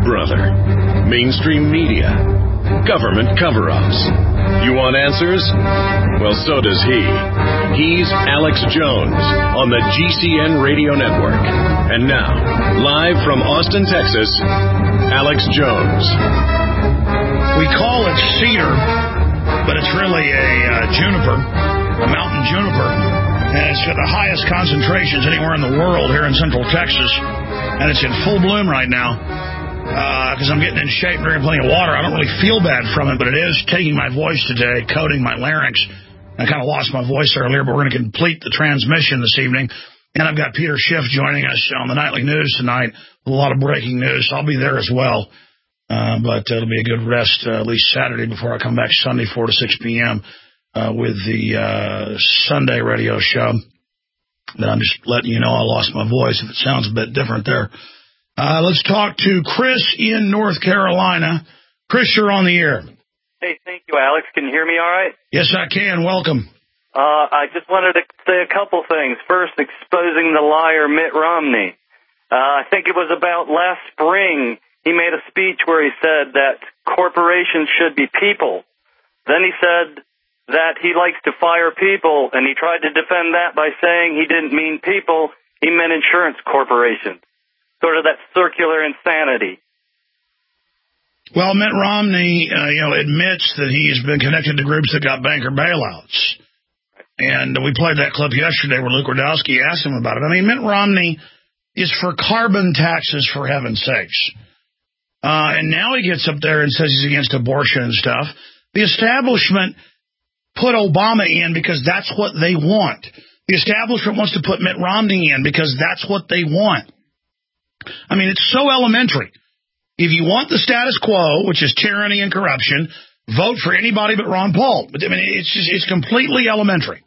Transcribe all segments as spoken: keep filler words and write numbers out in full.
brother. Mainstream media. Government cover-ups. You want answers? Well, so does he. He's Alex Jones on the G C N Radio Network. And now, live from Austin, Texas, Alex Jones. We call it cedar, but it's really a uh, juniper, a mountain juniper. And it's got the highest concentrations anywhere in the world here in Central Texas. And it's in full bloom right now. Because uh, I'm getting in shape, drinking plenty of water. I don't really feel bad from it, but it is taking my voice today, coating my larynx. I kind of lost my voice earlier, but we're going to complete the transmission this evening. And I've got Peter Schiff joining us on the Nightly News tonight with a lot of breaking news. I'll be there as well. Uh, but it'll be a good rest uh, at least Saturday before I come back Sunday, four to six p.m. Uh, with the uh, Sunday radio show. But I'm just letting you know I lost my voice if it sounds a bit different there. Uh, let's talk to Chris in North Carolina. Chris, you're on the air. Hey, thank you, Alex. Can you hear me all right? Yes, I can. Welcome. Uh, I just wanted to say a couple things. First, exposing the liar Mitt Romney. Uh, I think it was about last spring. He made a speech where he said that corporations should be people. Then he said that he likes to fire people, and he tried to defend that by saying he didn't mean people, he meant insurance corporations. Sort of that circular insanity. Well, Mitt Romney, uh, you know, admits that he's been connected to groups that got banker bailouts. And we played that clip yesterday where Luke Rudowski asked him about it. I mean, Mitt Romney is for carbon taxes, for heaven's sakes. Uh, and now he gets up there and says he's against abortion and stuff. The establishment put Obama in because that's what they want. The establishment wants to put Mitt Romney in because that's what they want. I mean, it's so elementary. If you want the status quo, which is tyranny and corruption, vote for anybody but Ron Paul. But I mean, it's just, it's completely elementary.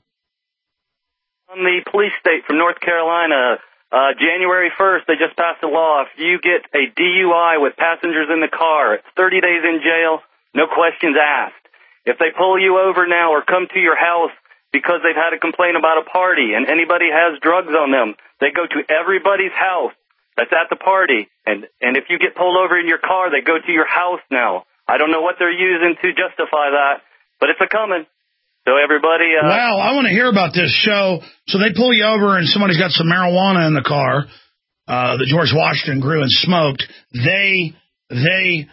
On the police state from North Carolina, uh, January first, they just passed a law. If you get a D U I with passengers in the car, it's thirty days in jail, no questions asked. If they pull you over now or come to your house because they've had a complaint about a party and anybody has drugs on them, they go to everybody's house that's at the party, and, and if you get pulled over in your car, they go to your house now. I don't know what they're using to justify that, but it's a coming. So everybody... Uh, wow, I want to hear about this show. So they pull you over and somebody's got some marijuana in the car uh, that George Washington grew and smoked. They, they...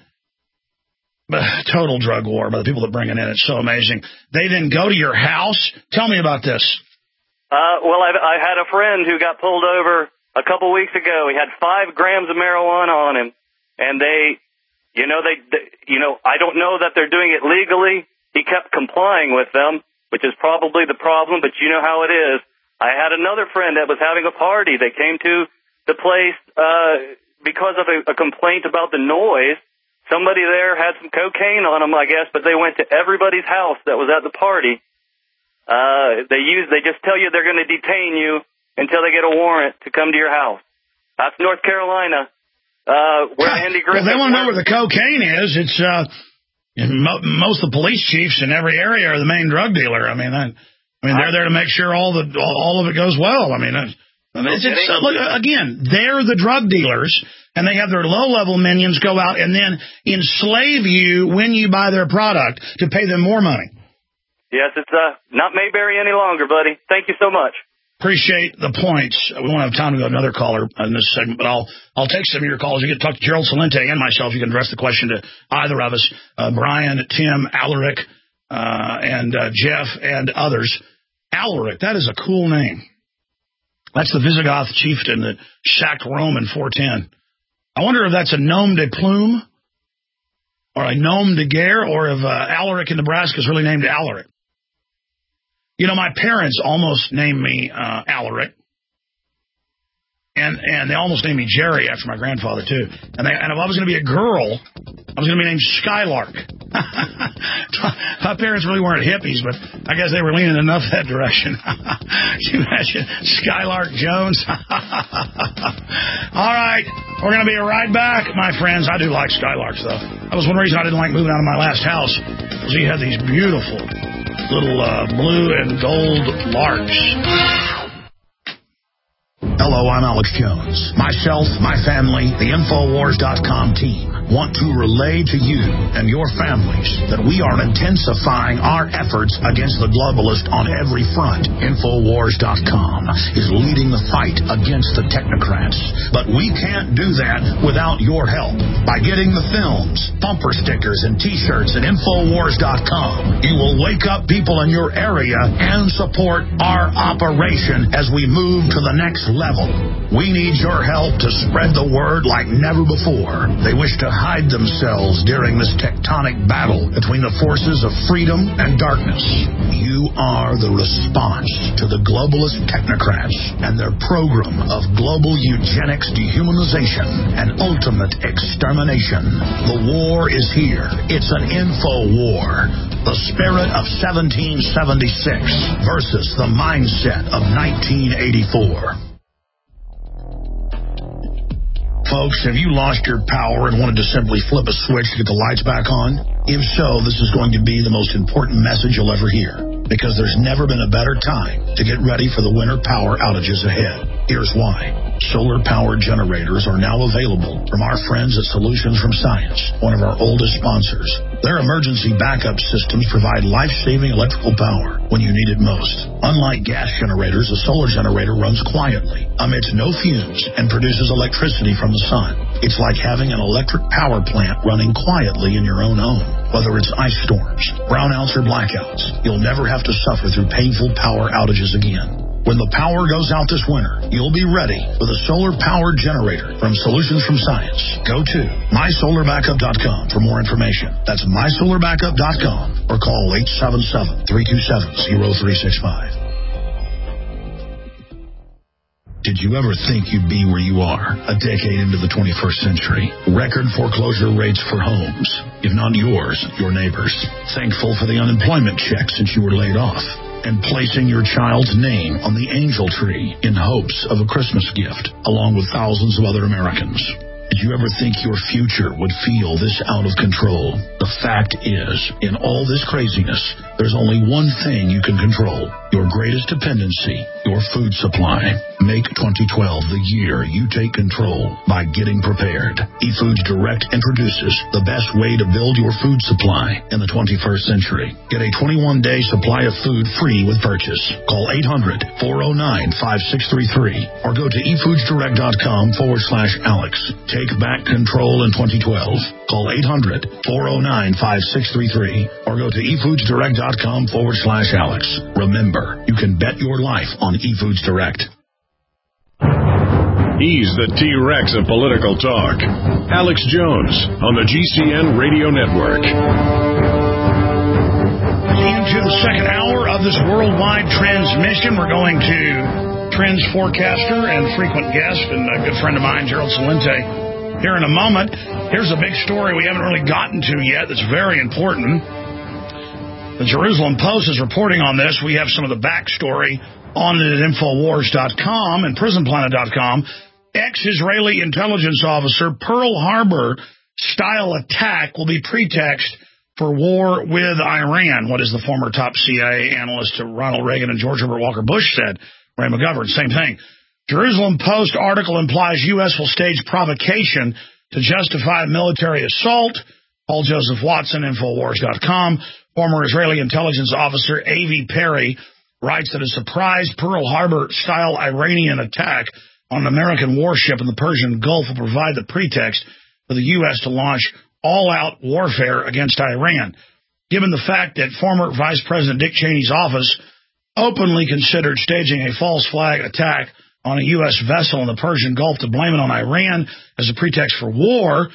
Total drug war by the people that bring it in. It's so amazing. They then go to your house. Tell me about this. Uh, well, I, I had a friend who got pulled over a couple weeks ago. He had five grams of marijuana on him, and they, you know, they, they, you know, I don't know that they're doing it legally. He kept complying with them, which is probably the problem, but you know how it is. I had another friend that was having a party. They came to the place uh, because of a, a complaint about the noise. Somebody there had some cocaine on them, I guess, but they went to everybody's house that was at the party. Uh, they use, they just tell you they're going to detain you until they get a warrant to come to your house. That's North Carolina, uh, where Andy Griffith... Well, they want to know where the cocaine is. It's, uh, mo- most of the police chiefs in every area are the main drug dealer. I mean, I, I mean, they're there to make sure all the all, all of it goes well. I mean, it's, it's, it's, uh, look, again, they're the drug dealers, and they have their low-level minions go out and then enslave you when you buy their product to pay them more money. Yes, it's uh, not Mayberry any longer, buddy. Thank you so much. Appreciate the points. We won't have time to go to another caller in this segment, but I'll I'll take some of your calls. You can talk to Gerald Celente and myself. You can address the question to either of us, uh, Brian, Tim, Alaric, uh, and uh, Jeff, and others. Alaric, that is a cool name. That's the Visigoth chieftain that sacked Rome in four ten. I wonder if that's a nom de plume or a nom de guerre, or if uh, Alaric in Nebraska is really named Alaric. You know, my parents almost named me uh, Alaric, and and they almost named me Jerry after my grandfather, too. And, they, and if I was going to be a girl, I was going to be named Skylark. My parents really weren't hippies, but I guess they were leaning enough that direction. Can you imagine? Skylark Jones. All right, we're going to be right back, my friends. I do like Skylarks, though. That was one reason I didn't like moving out of my last house, because you had these beautiful little uh, blue and gold larks. Hello. Hello, I'm Alex Jones. Myself, my family, the Infowars dot com team want to relay to you and your families that we are intensifying our efforts against the globalist on every front. Infowars dot com is leading the fight against the technocrats. But we can't do that without your help. By getting the films, bumper stickers, and T-shirts at Infowars dot com, you will wake up people in your area and support our operation as we move to the next level. We need your help to spread the word like never before. They wish to hide themselves during this tectonic battle between the forces of freedom and darkness. You are the response to the globalist technocrats and their program of global eugenics, dehumanization, and ultimate extermination. The war is here. It's an info war. The spirit of seventeen seventy-six versus the mindset of nineteen eighty-four. Folks, have you lost your power and wanted to simply flip a switch to get the lights back on? If so, this is going to be the most important message you'll ever hear, because there's never been a better time to get ready for the winter power outages ahead. Here's why. Solar-powered generators are now available from our friends at Solutions from Science, one of our oldest sponsors. Their emergency backup systems provide life-saving electrical power when you need it most. Unlike gas generators, a solar generator runs quietly, emits no fumes, and produces electricity from the sun. It's like having an electric power plant running quietly in your own home. Whether it's ice storms, brownouts, or blackouts, you'll never have to suffer through painful power outages again. When the power goes out this winter, you'll be ready with a solar-powered generator from Solutions from Science. Go to my solar backup dot com for more information. That's my solar backup dot com or call eight seven seven, three two seven, zero three six five. Did you ever think you'd be where you are a decade into the twenty-first century? Record foreclosure rates for homes, if not yours, your neighbors. Thankful for the unemployment check since you were laid off. And placing your child's name on the angel tree in hopes of a Christmas gift, along with thousands of other Americans. Did you ever think your future would feel this out of control? The fact is, in all this craziness, there's only one thing you can control. Your greatest dependency, your food supply. Make twenty twelve the year you take control by getting prepared. eFoods Direct introduces the best way to build your food supply in the twenty-first century. Get a twenty-one day supply of food free with purchase. Call eight hundred, four oh nine, five six three three or go to efoodsdirect.com forward slash Alex. Take back control in twenty twelve. Call eight hundred, four oh nine, five six three three or go to efoodsdirect.com forward slash Alex. Remember, you can bet your life on eFoods Direct. He's the T-Rex of political talk. Alex Jones on the G C N Radio Network. Into the second hour of this worldwide transmission, we're going to trends forecaster and frequent guest and a good friend of mine, Gerald Celente, here in a moment. Here's a big story we haven't really gotten to yet that's very important. The Jerusalem Post is reporting on this. We have some of the backstory on it at Infowars dot com and Prison Planet dot com. Ex-Israeli intelligence officer Pearl Harbor-style attack will be pretext for war with Iran. What is the former top C I A analyst Ronald Reagan and George Herbert Walker Bush said? Ray McGovern, same thing. Jerusalem Post article implies U S will stage provocation to justify military assault. Paul Joseph Watson, Infowars dot com. Former Israeli intelligence officer Avi Perry writes that a surprise Pearl Harbor-style Iranian attack on an American warship in the Persian Gulf will provide the pretext for the U S to launch all-out warfare against Iran. Given the fact that former Vice President Dick Cheney's office openly considered staging a false flag attack on a U S vessel in the Persian Gulf to blame it on Iran as a pretext for war,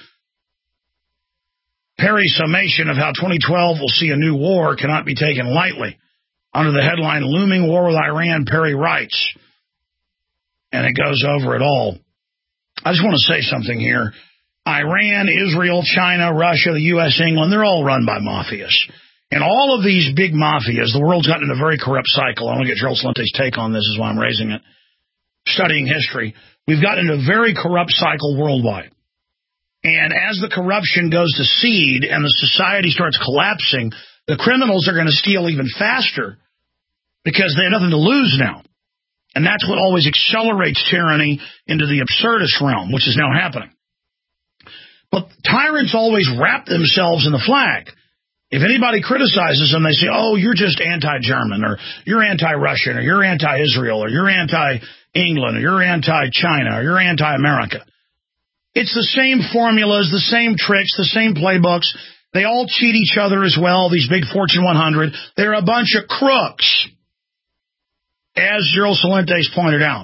Perry's summation of how twenty twelve will see a new war cannot be taken lightly. Under the headline, Looming War with Iran, Perry writes, and it goes over it all. I just want to say something here. Iran, Israel, China, Russia, the U S, England, they're all run by mafias. And all of these big mafias, the world's gotten in a very corrupt cycle. I want to get Gerald Celente's take on this, is why I'm raising it. Studying history, we've gotten into a very corrupt cycle worldwide. And as the corruption goes to seed and the society starts collapsing, the criminals are going to steal even faster because they have nothing to lose now. And that's what always accelerates tyranny into the absurdist realm, which is now happening. But tyrants always wrap themselves in the flag. If anybody criticizes them, they say, oh, you're just anti-German, or you're anti-Russian, or you're anti-Israel, or you're anti-England, or you're anti-China, or you're anti-America. It's the same formulas, the same tricks, the same playbooks. They all cheat each other as well, these big Fortune one hundred. They're a bunch of crooks, as Gerald Celentes pointed out.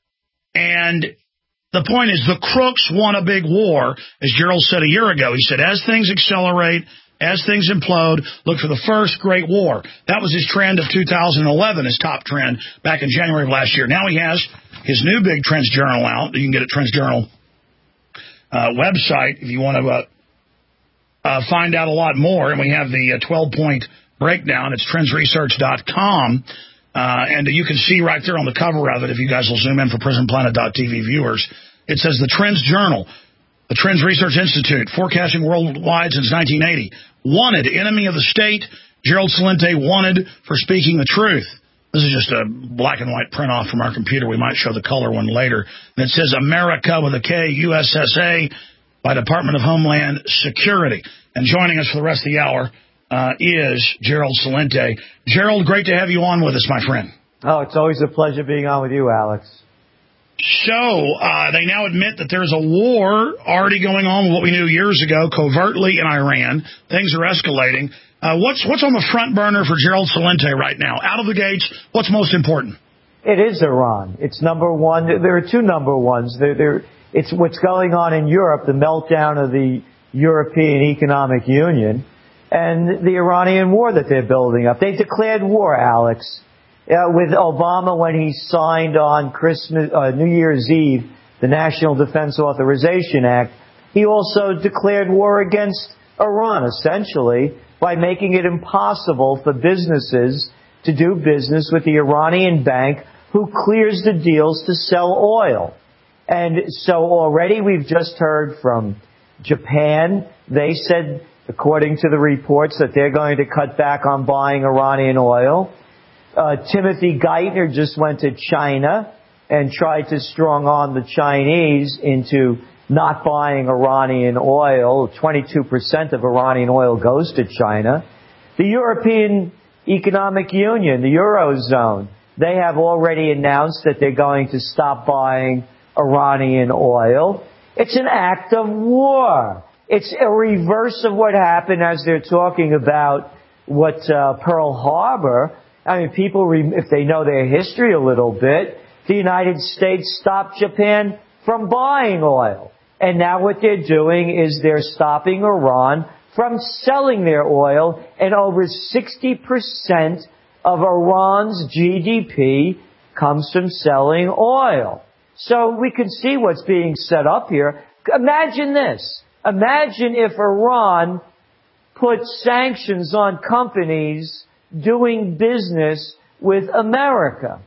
And the point is, the crooks want a big war, as Gerald said a year ago. He said, as things accelerate, as things implode, look for the first great war. That was his trend of two thousand eleven, his top trend back in January of last year. Now he has his new big Trends Journal out. You can get it at Trends Journal uh, website if you want to uh, uh, find out a lot more. And we have the twelve-point uh, breakdown. It's trends research dot com. Uh, and you can see right there on the cover of it, if you guys will zoom in for prison planet dot t v viewers, it says the Trends Journal. The Trends Research Institute, forecasting worldwide since nineteen eighty. Wanted, enemy of the state, Gerald Celente wanted for speaking the truth. This is just a black and white print off from our computer. We might show the color one later. And it says America with a K, U S S A, by Department of Homeland Security. And joining us for the rest of the hour uh, is Gerald Celente. Gerald, great to have you on with us, my friend. Oh, it's always a pleasure being on with you, Alex. So, uh, they now admit that there's a war already going on with what we knew years ago, covertly in Iran. Things are escalating. Uh, what's what's on the front burner for Gerald Celente right now? Out of the gates, what's most important? It is Iran. It's number one. There are two number ones. There, there, it's what's going on in Europe, the meltdown of the European Economic Union, and the Iranian war that they're building up. They declared war, Alex. Uh, with Obama, when he signed on Christmas, uh, New Year's Eve, the National Defense Authorization Act, he also declared war against Iran, essentially, by making it impossible for businesses to do business with the Iranian bank who clears the deals to sell oil. And so already we've just heard from Japan. They said, according to the reports, that they're going to cut back on buying Iranian oil. Uh, Timothy Geithner just went to China and tried to strong on the Chinese into not buying Iranian oil. twenty-two percent of Iranian oil goes to China. The European Economic Union, the Eurozone, they have already announced that they're going to stop buying Iranian oil. It's an act of war. It's a reverse of what happened as they're talking about what uh, Pearl Harbor. I mean, people, if they know their history a little bit, the United States stopped Japan from buying oil. And now what they're doing is they're stopping Iran from selling their oil, and over sixty percent of Iran's G D P comes from selling oil. So we can see what's being set up here. Imagine this. Imagine if Iran put sanctions on companies doing business with America.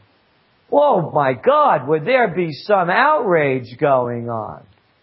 Oh, my God, would there be some outrage going on?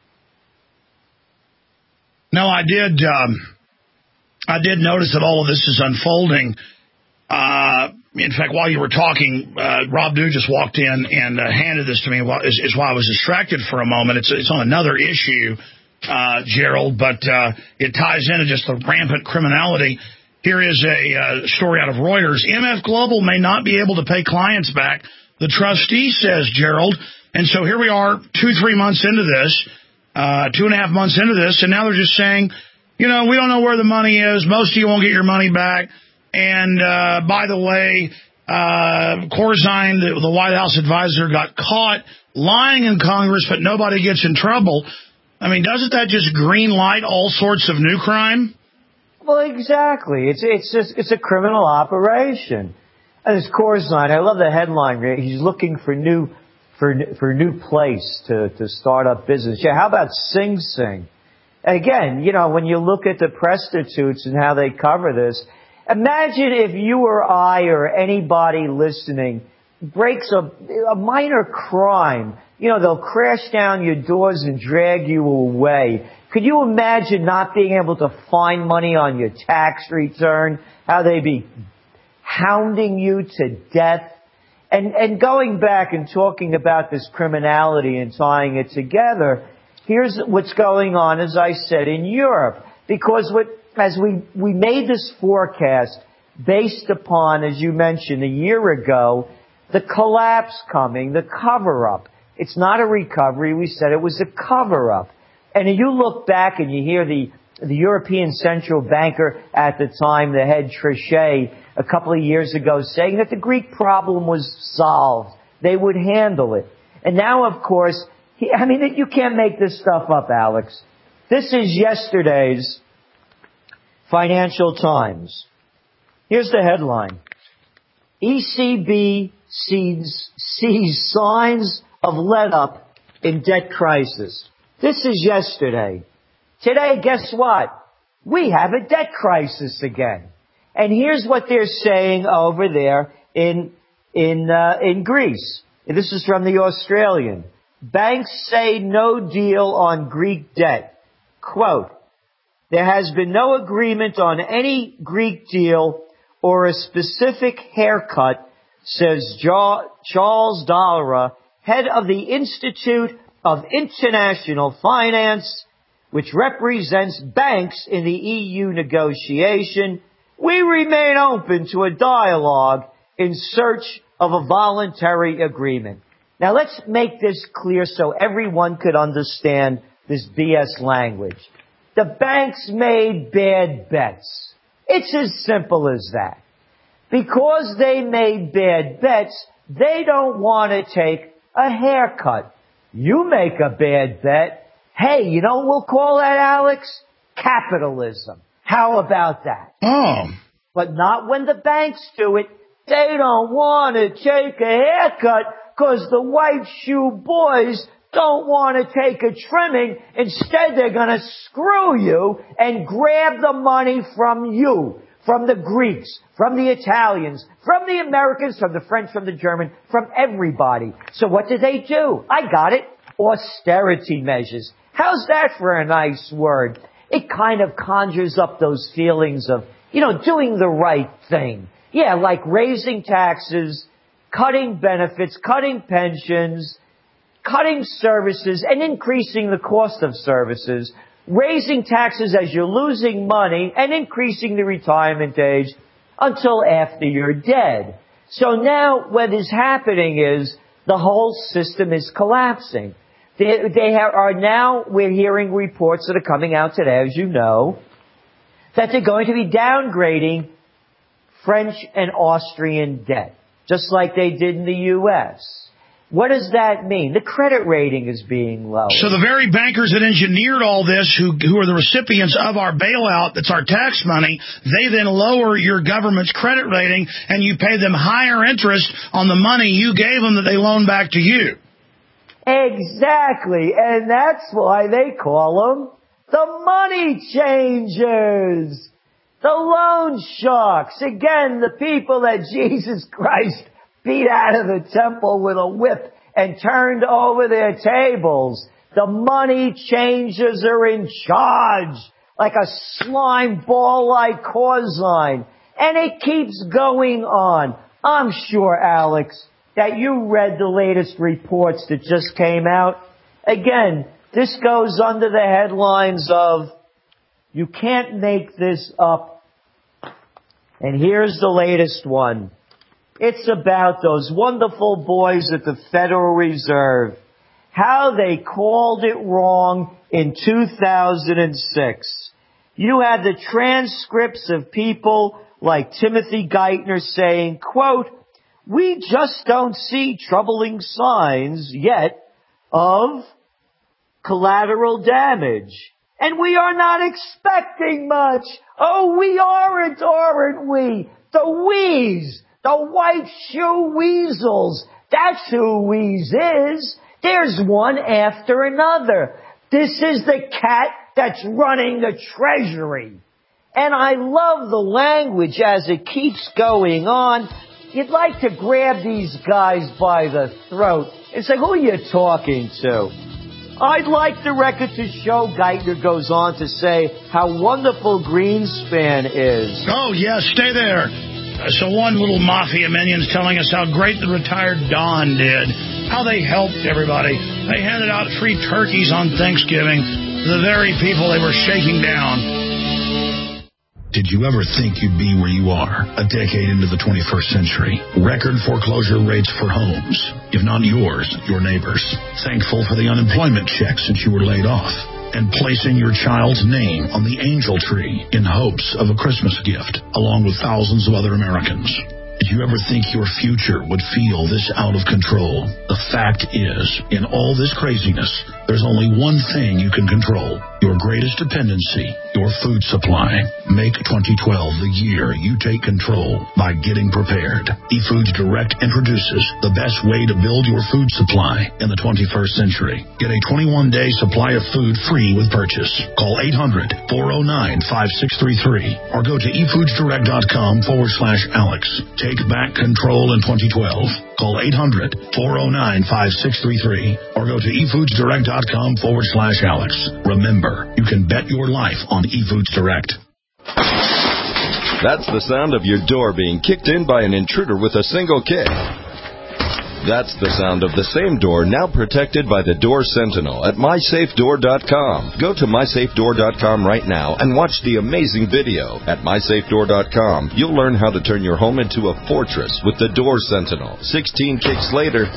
No, I did um, I did notice that all of this is unfolding. Uh, in fact, while you were talking, uh, Rob Dew just walked in and uh, handed this to me. While, is, is why I was distracted for a moment. It's, it's on another issue, uh, Gerald, but uh, it ties into just the rampant criminality. Here is a uh, story out of Reuters. M F Global may not be able to pay clients back, the trustee says, Gerald. And so here we are, two, three months into this, uh, two and a half months into this, and now they're just saying, you know, we don't know where the money is. Most of you won't get your money back. And uh, by the way, uh, Corzine, the, the White House advisor, got caught lying in Congress, but nobody gets in trouble. I mean, doesn't that just green light all sorts of new crime? Well, exactly. It's it's just it's a criminal operation. And this Corzine, I love the headline. He's looking for new for for new place to to start up business. Yeah, how about Sing Sing? And again, you know, when you look at the prostitutes and how they cover this, imagine if you or I or anybody listening breaks a a minor crime. You know, they'll crash down your doors and drag you away. Could you imagine not being able to find money on your tax return? How they'd be hounding you to death? And, and going back and talking about this criminality and tying it together, here's what's going on, as I said, in Europe. Because what, as we, we made this forecast based upon, as you mentioned, a year ago, the collapse coming, the cover-up. It's not a recovery. We said it was a cover-up. And you look back and you hear the, the European Central Banker at the time, the head Trichet, a couple of years ago, saying that the Greek problem was solved. They would handle it. And now, of course, he, I mean, you can't make this stuff up, Alex. This is yesterday's Financial Times. Here's the headline. E C B sees, sees signs of let-up in debt crisis. This is yesterday. Today, guess what? We have a debt crisis again. And here's what they're saying over there in in uh, in Greece. This is from the Australian. Banks say no deal on Greek debt. Quote, there has been no agreement on any Greek deal or a specific haircut, says jo- Charles Dallara, head of the Institute of International Finance, which represents banks in the E U negotiation. We remain open to a dialogue in search of a voluntary agreement. Now let's make this clear so everyone could understand this B S language. The banks made bad bets. It's as simple as that. Because they made bad bets, they don't want to take a haircut. You make a bad bet. Hey, you know what we'll call that, Alex? Capitalism. How about that? Oh. But not when the banks do it. They don't want to take a haircut because the white shoe boys don't want to take a trimming. Instead, they're going to screw you and grab the money from you, from the Greeks, from the Italians, from the Americans, from the French, from the German, from everybody. So what did they do? I got it. Austerity measures. How's that for a nice word? It kind of conjures up those feelings of, you know, doing the right thing. Yeah, like raising taxes, cutting benefits, cutting pensions, cutting services, and increasing the cost of services, raising taxes as you're losing money, and increasing the retirement age until after you're dead. So now what is happening is the whole system is collapsing. They, they have, are now, we're hearing reports that are coming out today, as you know, that they're going to be downgrading French and Austrian debt, just like they did in the U S What does that mean? The credit rating is being lowered. So the very bankers that engineered all this, who who are the recipients of our bailout, that's our tax money, they then lower your government's credit rating, and you pay them higher interest on the money you gave them that they loaned back to you. Exactly, and that's why they call them the money changers, the loan sharks. Again, the people that Jesus Christ beat out of the temple with a whip and turned over their tables. The money changers are in charge, like a slime ball like Corzine. And it keeps going on. I'm sure, Alex, that you read the latest reports that just came out. Again, this goes under the headlines of, you can't make this up. And here's the latest one. It's about those wonderful boys at the Federal Reserve. How they called it wrong in two thousand six. You had the transcripts of people like Timothy Geithner saying, quote, we just don't see troubling signs yet of collateral damage. And we are not expecting much. Oh, we aren't, aren't we? The we's. The white shoe weasels. That's who Wheeze is. There's one after another. This is the cat that's running the Treasury. And I love the language as it keeps going on. You'd like to grab these guys by the throat and say, who are you talking to? I'd like the record to show, Geithner goes on to say how wonderful Greenspan is. Oh, yes, stay there. So one little mafia minion's telling us how great the retired Don did, how they helped everybody. They handed out free turkeys on Thanksgiving to the very people they were shaking down. Did you ever think you'd be where you are a decade into the twenty-first century? Record foreclosure rates for homes, if not yours, your neighbors. Thankful for the unemployment check since you were laid off. And placing your child's name on the angel tree in hopes of a Christmas gift, along with thousands of other Americans. Did you ever think your future would feel this out of control? The fact is, in all this craziness, there's only one thing you can control. Your greatest dependency, your food supply. Make twenty twelve the year you take control by getting prepared. eFoods Direct introduces the best way to build your food supply in the twenty-first century. Get a twenty-one day supply of food free with purchase. Call eight hundred, four oh nine, five six three three or go to efoodsdirect.com forward slash Alex. Take back control in twenty twelve. Call eight hundred, four oh nine, five six three three or go to efoodsdirect.com forward slash Alex. Remember, you can bet your life on eFoods Direct. That's the sound of your door being kicked in by an intruder with a single kick. That's the sound of the same door now protected by the Door Sentinel at my safe door dot com. Go to my safe door dot com right now and watch the amazing video. At my safe door dot com, you'll learn how to turn your home into a fortress with the Door Sentinel. sixteen kicks later,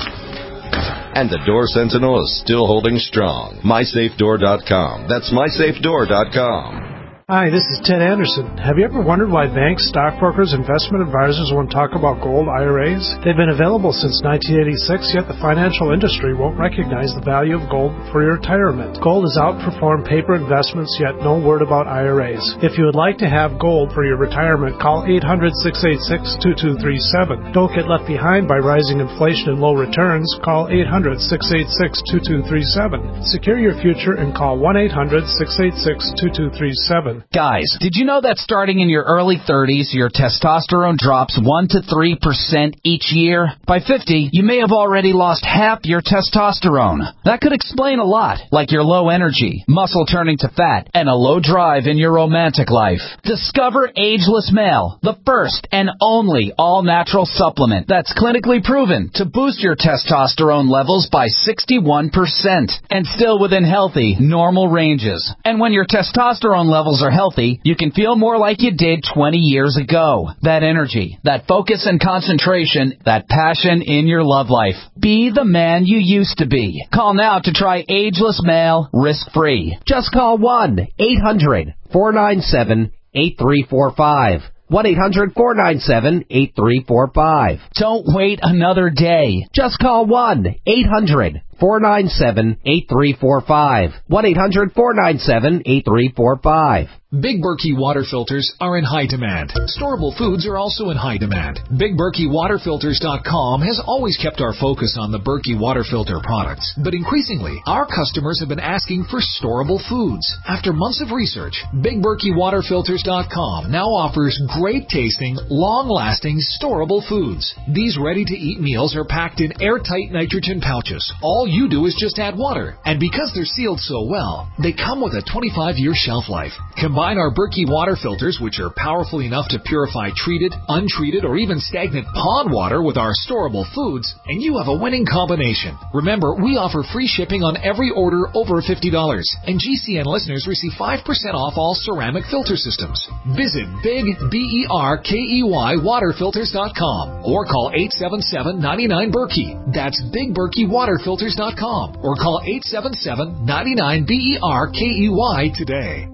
and the Door Sentinel is still holding strong. my safe door dot com. That's my safe door dot com. Hi, this is Ted Anderson. Have you ever wondered why banks, stockbrokers, investment advisors won't talk about gold I R As? They've been available since nineteen eighty-six, yet the financial industry won't recognize the value of gold for your retirement. Gold has outperformed paper investments, yet no word about I R As. If you would like to have gold for your retirement, call eight hundred, six eight six, two two three seven. Don't get left behind by rising inflation and low returns. Call eight hundred, six eight six, two two three seven. Secure your future and call one eight hundred, six eight six, two two three seven. Guys, did you know that starting in your early thirties, your testosterone drops one to three percent each year? By fifty, you may have already lost half your testosterone. That could explain a lot, like your low energy, muscle turning to fat, and a low drive in your romantic life. Discover Ageless Male, the first and only all-natural supplement that's clinically proven to boost your testosterone levels by sixty-one percent and still within healthy, normal ranges. And when your testosterone levels are healthy, you can feel more like you did twenty years ago. That energy, that focus and concentration, that passion in your love life. Be the man you used to be. Call now to try Ageless Male risk-free. Just call one eight hundred, four nine seven, eight three four five. one eight hundred, four nine seven, eight three four five. Don't wait another day. Just call one eight hundred, four nine seven, eight three four five. one eight hundred, four nine seven, eight three four five. Big Berkey water filters are in high demand. Storable foods are also in high demand. Big Berkey Water Filters dot com has always kept our focus on the Berkey water filter products. But increasingly, our customers have been asking for storable foods. After months of research, Big Berkey Water Filters dot com now offers great tasting, long-lasting, storable foods. These ready-to-eat meals are packed in airtight nitrogen pouches. All you do is just add water. And because they're sealed so well, they come with a twenty-five year shelf life. Combine our Berkey water filters, which are powerful enough to purify treated, untreated, or even stagnant pond water with our storable foods, and you have a winning combination. Remember, we offer free shipping on every order over fifty dollars, and G C N listeners receive five percent off all ceramic filter systems. Visit Big B E R K E Y Water Filters dot com or call eight seven seven, nine nine, Berkey. That's Big Berkey Water Filters dot com or call eight seven seven, nine nine, B E R K E Y today.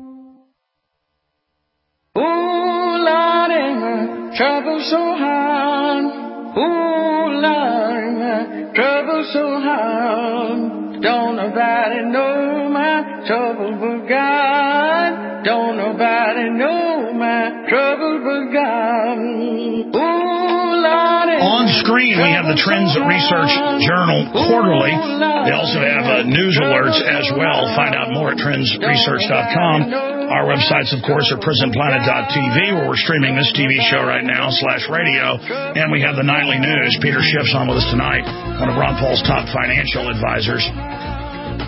Ooh, Lordy, my trouble so hard. Ooh, Lordy, my trouble so hard. Don't nobody know my trouble but God. Don't nobody know my trouble but God. Ooh, Lordy. On screen, we have the Trends Research Journal quarterly. They also have uh, news alerts as well. Find out more at trends research dot com. Our websites, of course, are prison planet dot t v, where we're streaming this T V show right now, slash radio. And we have the nightly news. Peter Schiff's on with us tonight, one of Ron Paul's top financial advisors.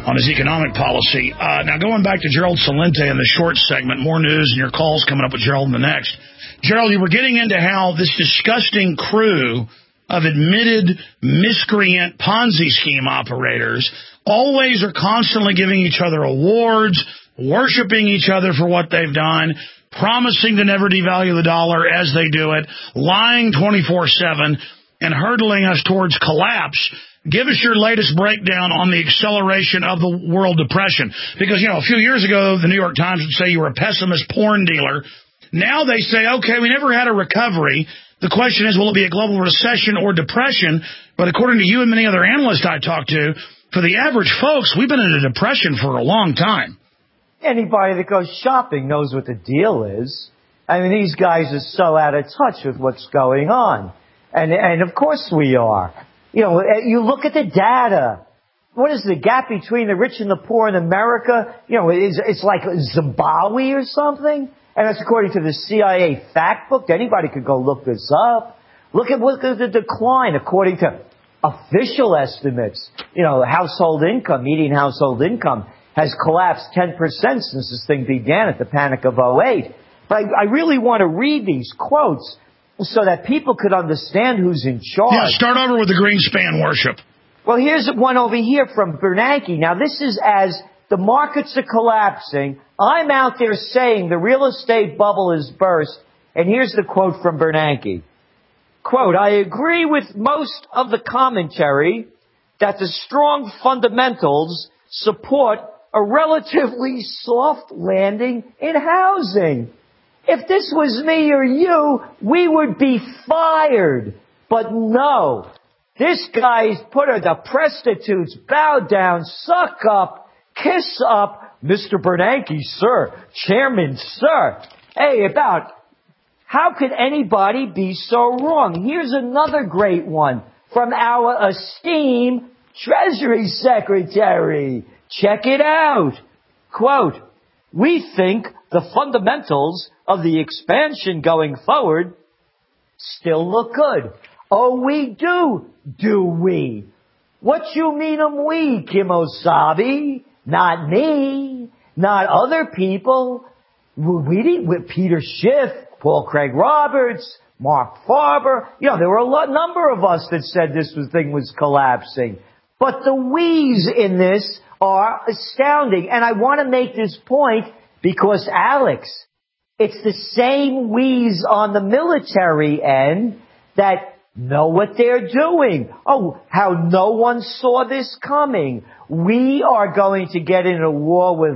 on his economic policy. Uh, now, going back to Gerald Celente in the short segment, more news and your calls coming up with Gerald in the next. Gerald, you were getting into how this disgusting crew of admitted miscreant Ponzi scheme operators always are constantly giving each other awards, worshiping each other for what they've done, promising to never devalue the dollar as they do it, lying twenty-four seven, and hurtling us towards collapse. Give us your latest breakdown on the acceleration of the world depression. Because, you know, a few years ago, the New York Times would say you were a pessimist porn dealer. Now they say, okay, we never had a recovery. The question is, will it be a global recession or depression? But according to you and many other analysts I talked to, for the average folks, we've been in a depression for a long time. Anybody that goes shopping knows what the deal is. I mean, these guys are so out of touch with what's going on. And, and of course we are. You know, you look at the data. What is the gap between the rich and the poor in America? You know, it's, it's like Zimbabwe or something. And that's according to the C I A fact book. Anybody could go look this up. Look at, look at the decline according to official estimates. You know, household income, median household income has collapsed ten percent since this thing began at the Panic of oh eight. But I, I really want to read these quotes so that people could understand who's in charge. Yeah, start over with the Greenspan worship. Well, here's one over here from Bernanke. Now, this is as the markets are collapsing. I'm out there saying the real estate bubble is burst. And here's the quote from Bernanke. Quote, I agree with most of the commentary that the strong fundamentals support a relatively soft landing in housing. If this was me or you, we would be fired. But no, this guy's put her, the prostitutes, bow down, suck up, kiss up, Mister Bernanke, sir, Chairman, sir. Hey, about how could anybody be so wrong? Here's another great one from our esteemed Treasury Secretary. Check it out. Quote, we think the fundamentals of the expansion going forward still look good. Oh, we do, do we? What you mean um we, Kimosabe? Not me, not other people. We didn't, with Peter Schiff, Paul Craig Roberts, Mark Farber. You know, there were a lot, number of us that said this was, thing was collapsing. But the we's in this are astounding. And I want to make this point because, Alex, it's the same we's on the military end that know what they're doing. Oh, how no one saw this coming. We are going to get in a war with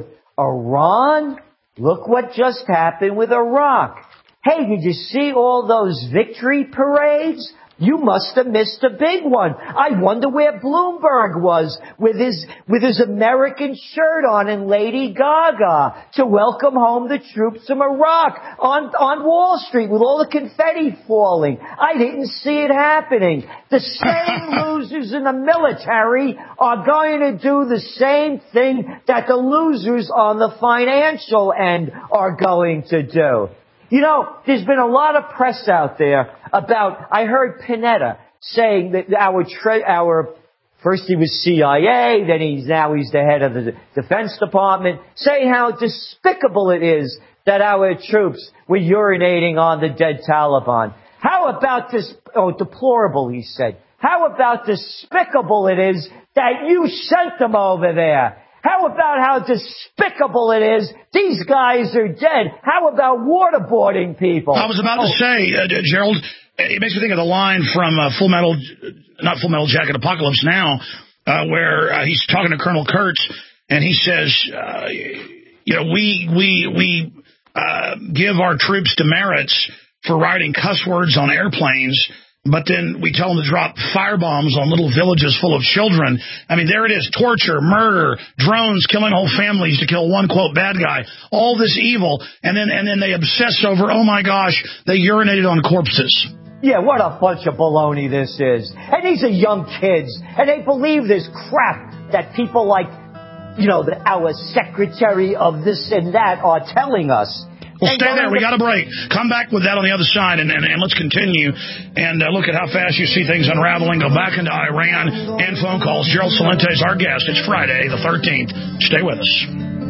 Iran. Look what just happened with Iraq. Hey, did you see all those victory parades? You must have missed a big one. I wonder where Bloomberg was with his, with his American shirt on and Lady Gaga to welcome home the troops from Iraq on, on Wall Street with all the confetti falling. I didn't see it happening. The same losers in the military are going to do the same thing that the losers on the financial end are going to do. You know, there's been a lot of press out there about, I heard Panetta saying that our, tre- our, first he was C I A, then he's, now he's the head of the Defense Department, saying how despicable it is that our troops were urinating on the dead Taliban. How about this, oh, deplorable, he said. How about despicable it is that you sent them over there? How about how despicable it is? These guys are dead. How about waterboarding people? I was about oh. to say, uh, Gerald, it makes me think of the line from uh, Full Metal, not Full Metal Jacket, Apocalypse Now, uh, where uh, he's talking to Colonel Kurtz, and he says, uh, you know, we we we uh, give our troops demerits for writing cuss words on airplanes, but then we tell them to drop firebombs on little villages full of children. I mean, there it is. Torture, murder, drones killing whole families to kill one, quote, bad guy. All this evil. And then and then they obsess over, oh, my gosh, they urinated on corpses. Yeah, what a bunch of baloney this is. And these are young kids. And they believe this crap that people like, you know, the, our secretary of this and that are telling us. Well, stay there. We got a break. Come back with that on the other side, and, and, and let's continue and uh, look at how fast you see things unraveling. Go back into Iran and phone calls. Gerald Celente is our guest. It's Friday the thirteenth. Stay with us.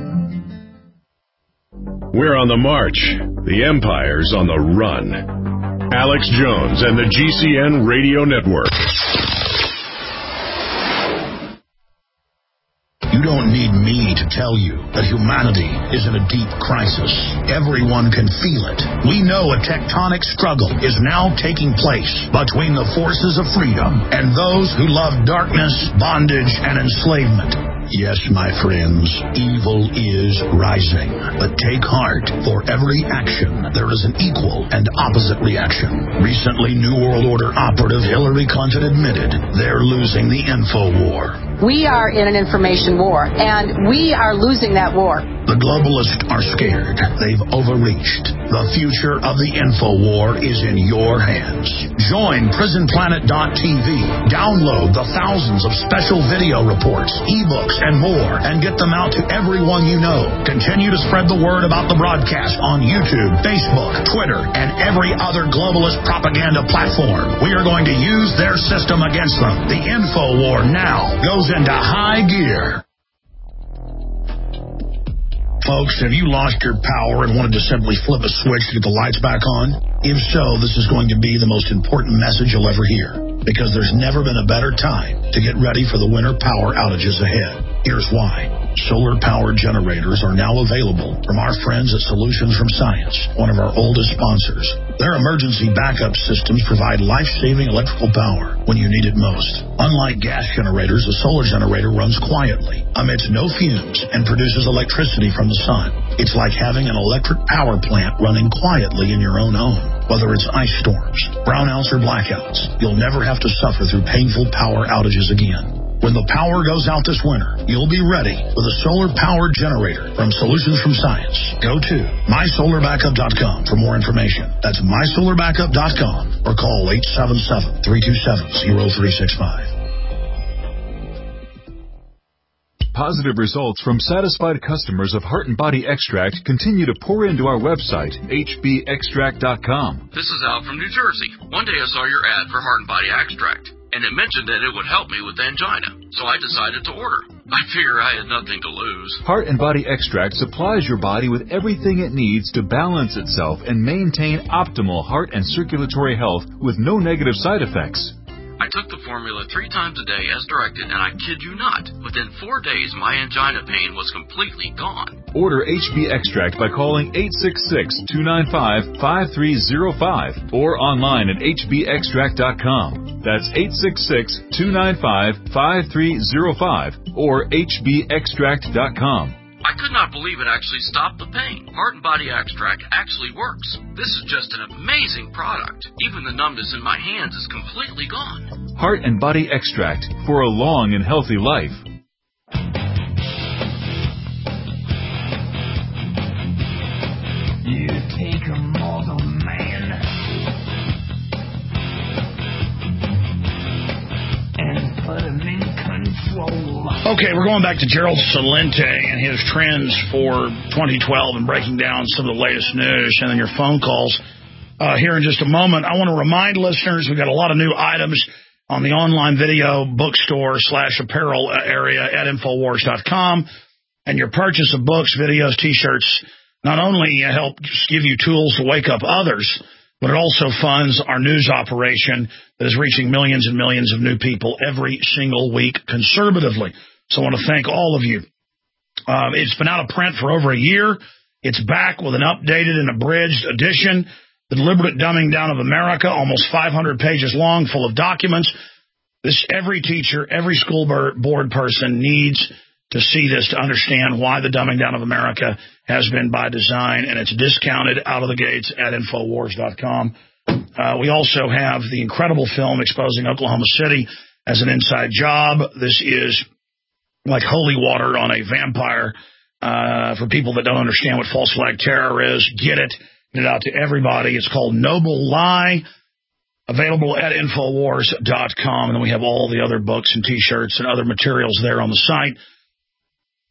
We're on the march. The empire's on the run. Alex Jones and the G C N Radio Network. You don't need me to tell you that humanity is in a deep crisis. Everyone can feel it. We know a tectonic struggle is now taking place between the forces of freedom and those who love darkness, bondage, and enslavement. Yes, my friends, evil is rising. But take heart. For every action, there is an equal and opposite reaction. Recently, New World Order operative Hillary Clinton admitted they're losing the info war. We are in an information war, and we are losing that war. The globalists are scared. They've overreached. The future of the info war is in your hands. Join prison planet dot t v. Download the thousands of special video reports, ebooks, and more, and get them out to everyone you know. Continue to spread the word about the broadcast on YouTube, Facebook, Twitter, and every other globalist propaganda platform. We are going to use their system against them. The info war now goes into high gear. Folks, have you lost your power and wanted to simply flip a switch to get the lights back on? If so, this is going to be the most important message you'll ever hear, because there's never been a better time to get ready for the winter power outages ahead. Here's why. Solar power generators are now available from our friends at Solutions from Science, one of our oldest sponsors. Their emergency backup systems provide life-saving electrical power when you need it most. Unlike gas generators, a solar generator runs quietly, emits no fumes, and produces electricity from the sun. It's like having an electric power plant running quietly in your own home. Whether it's ice storms, brownouts, or blackouts, you'll never have to suffer through painful power outages again. When the power goes out this winter, you'll be ready with a solar-powered generator from Solutions from Science. Go to my solar backup dot com for more information. That's my solar backup dot com or call eight seven seven, three two seven, zero three six five. Positive results from satisfied customers of Heart and Body Extract continue to pour into our website, h b extract dot com. This is Al from New Jersey. One day I saw your ad for Heart and Body Extract, and it mentioned that it would help me with angina, so I decided to order. I figure I had nothing to lose. Heart and Body Extract supplies your body with everything it needs to balance itself and maintain optimal heart and circulatory health with no negative side effects. I took the formula three times a day as directed, and I kid you not, within four days my angina pain was completely gone. Order H B Extract by calling eight six six, two nine five, five three zero five or online at h b extract dot com. That's eight six six, two nine five, five three zero five or h b extract dot com. I could not believe it actually stopped the pain. Heart and Body Extract actually works. This is just an amazing product. Even the numbness in my hands is completely gone. Heart and Body Extract for a long and healthy life. You take a mortal man and put him in control. Okay, we're going back to Gerald Celente and his trends for twenty twelve and breaking down some of the latest news and then your phone calls uh, here in just a moment. I want to remind listeners we've got a lot of new items on the online video bookstore slash apparel area at Infowars dot com. And your purchase of books, videos, T-shirts not only help give you tools to wake up others, but it also funds our news operation that is reaching millions and millions of new people every single week conservatively. So I want to thank all of you. Um, it's been out of print for over a year. It's back with an updated and abridged edition, The Deliberate Dumbing Down of America, almost five hundred pages long, full of documents. This every teacher, every school board person needs to see this to understand why the dumbing down of America has been by design, and it's discounted out of the gates at Infowars dot com. Uh, we also have the incredible film exposing Oklahoma City as an inside job. This is like holy water on a vampire uh, for people that don't understand what false flag terror is. Get it. Get it out to everybody. It's called Noble Lie, available at Infowars dot com. And then we have all the other books and T-shirts and other materials there on the site.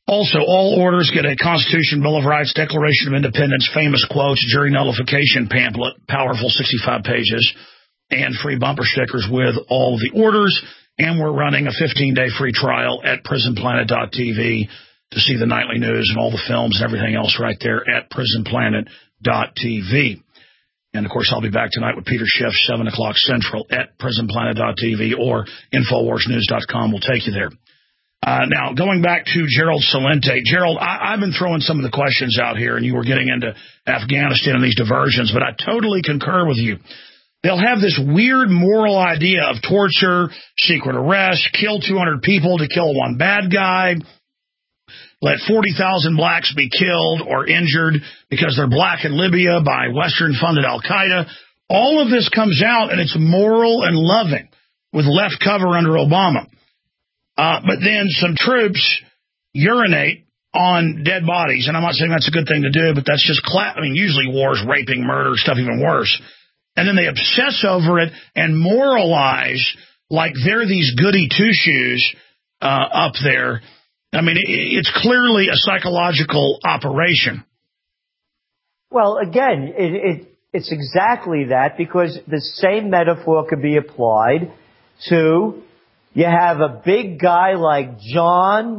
Also, all orders get a Constitution, Bill of Rights, Declaration of Independence, famous quotes, jury nullification pamphlet, powerful sixty-five pages, and free bumper stickers with all of the orders. And we're running a fifteen-day free trial at prison planet dot t v to see the nightly news and all the films and everything else right there at prison planet dot t v. And, of course, I'll be back tonight with Peter Schiff, seven o'clock Central at prison planet dot t v, or infowars news dot com will take you there. Uh, now, going back to Gerald Celente. Gerald, I, I've been throwing some of the questions out here, and you were getting into Afghanistan and these diversions, but I totally concur with you. They'll have this weird moral idea of torture, secret arrest, kill two hundred people to kill one bad guy, let forty thousand blacks be killed or injured because they're black in Libya by Western-funded al-Qaeda. All of this comes out, and it's moral and loving with left cover under Obama. Uh, but then some troops urinate on dead bodies, and I'm not saying that's a good thing to do, but that's just, cla- I mean, usually wars, raping, murder, stuff even worse. And then they obsess over it and moralize like they're these goody two-shoes uh, up there. I mean, it, it's clearly a psychological operation. Well, again, it, it, it's exactly that, because the same metaphor could be applied to, you have a big guy like John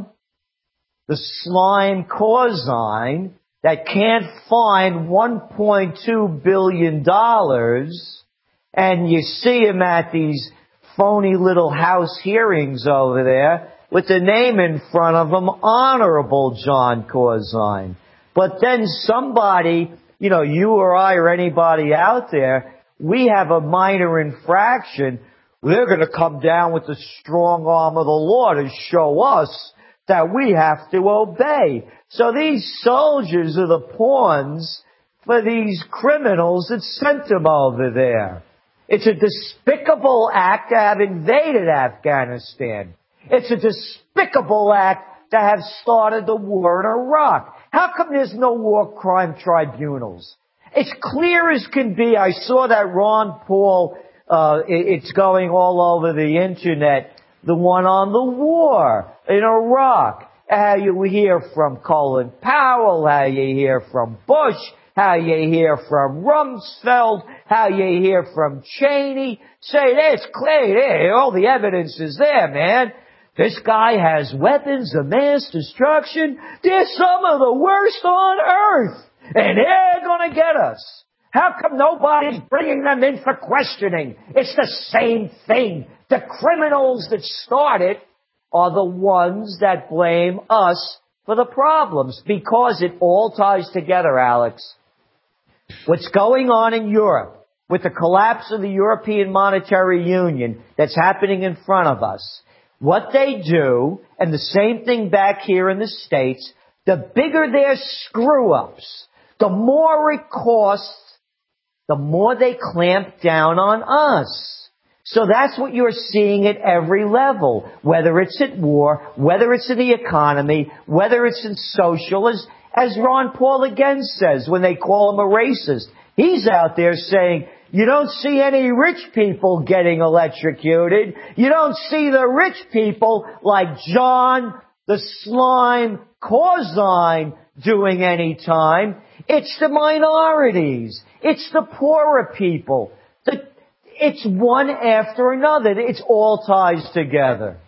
the Slime Corzine that can't find one point two billion dollars, and you see him at these phony little house hearings over there with the name in front of him, Honorable John Corzine. But then somebody, you know, you or I or anybody out there, we have a minor infraction, they're going to come down with the strong arm of the law to show us that we have to obey. So these soldiers are the pawns for these criminals that sent them over there. It's a despicable act to have invaded Afghanistan. It's a despicable act to have started the war in Iraq. How come there's no war crime tribunals? It's clear as can be. I saw that Ron Paul, uh, it's going all over the internet, the one on the war in Iraq. How you hear from Colin Powell, how you hear from Bush, how you hear from Rumsfeld, how you hear from Cheney. Say, that's clear, there, all the evidence is there, man. This guy has weapons of mass destruction. They're some of the worst on earth, and they're gonna get us. How come nobody's bringing them in for questioning? It's the same thing. The criminals that started are the ones that blame us for the problems, because it all ties together, Alex. What's going on in Europe with the collapse of the European Monetary Union that's happening in front of us, what they do, and the same thing back here in the States, the bigger their screw-ups, the more it costs, the more they clamp down on us. So that's what you're seeing at every level, whether it's at war, whether it's in the economy, whether it's in social, as, as Ron Paul again says when they call him a racist. He's out there saying, you don't see any rich people getting electrocuted. You don't see the rich people like John the Slime Corzine doing any time. It's the minorities. It's the poorer people. The, it's one after another. It's all ties together.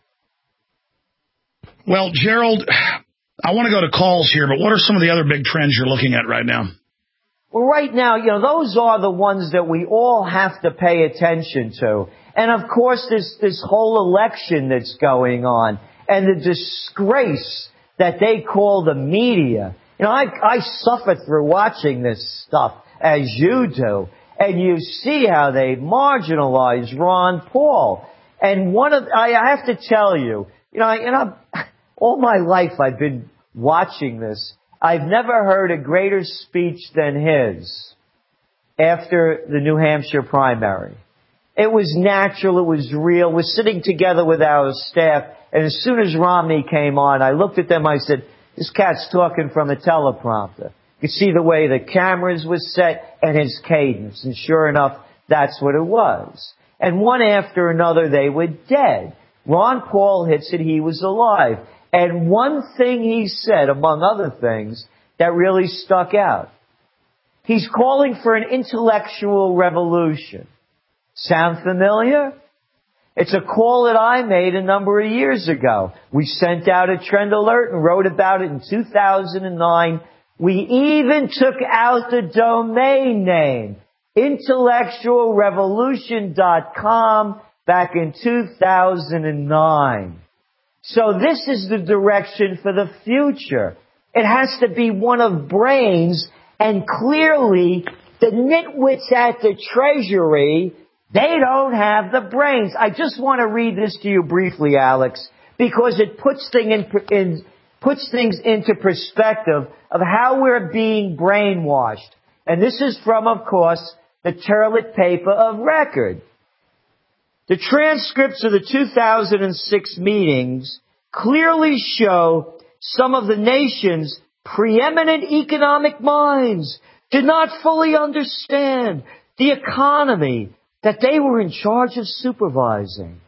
Well, Gerald, I want to go to calls here, but what are some of the other big trends you're looking at right now? Well, right now, you know, those are the ones that we all have to pay attention to. And, of course, this, this whole election that's going on and the disgrace that they call the media. You know, I, I suffer through watching this stuff, as you do. And you see how they marginalize Ron Paul. And one of, I, I have to tell you, you know, I, you know, all my life I've been watching this. I've never heard a greater speech than his after the New Hampshire primary. It was natural. It was real. We're sitting together with our staff, and as soon as Romney came on, I looked at them. I said, this cat's talking from a teleprompter. You could see the way the cameras were set and his cadence, and sure enough, that's what it was. And one after another, they were dead. Ron Paul hits it. He was alive. And one thing he said, among other things, that really stuck out. He's calling for an intellectual revolution. Sound familiar? It's a call that I made a number of years ago. We sent out a trend alert and wrote about it in two thousand nine. We even took out the domain name, intellectual revolution dot com, back in two thousand nine. So this is the direction for the future. It has to be one of brains, and clearly the nitwits at the Treasury, they don't have the brains. I just want to read this to you briefly, Alex, because it puts, thing in, in, puts things into perspective of how we're being brainwashed. And this is from, of course, the Turlet paper of record. The transcripts of the two thousand six meetings clearly show some of the nation's preeminent economic minds did not fully understand the economy that they were in charge of supervising.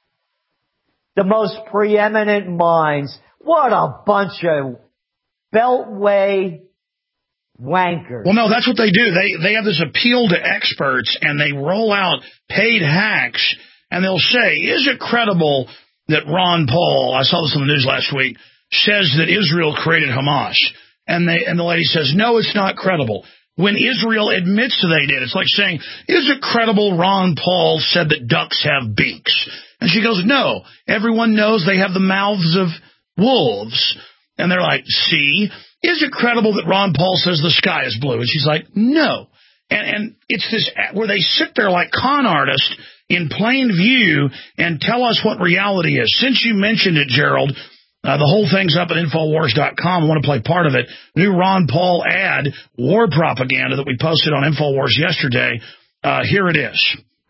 The most preeminent minds. What a bunch of beltway wankers. Well, no, that's what they do. They they have this appeal to experts, and they roll out paid hacks, and they'll say, is it credible that Ron Paul, I saw this on the news last week, says that Israel created Hamas? And they and the lady says, no, it's not credible. When Israel admits that they did, it's like saying, is it credible Ron Paul said that ducks have beaks? And she goes, no, everyone knows they have the mouths of wolves. And they're like, see, is it credible that Ron Paul says the sky is blue? And she's like, no. And, and it's this where they sit there like con artists in plain view and tell us what reality is. Since you mentioned it, Gerald, Uh, the whole thing's up at Infowars dot com. I want to play part of it. New Ron Paul ad, war propaganda that we posted on Infowars yesterday. Uh, here it is.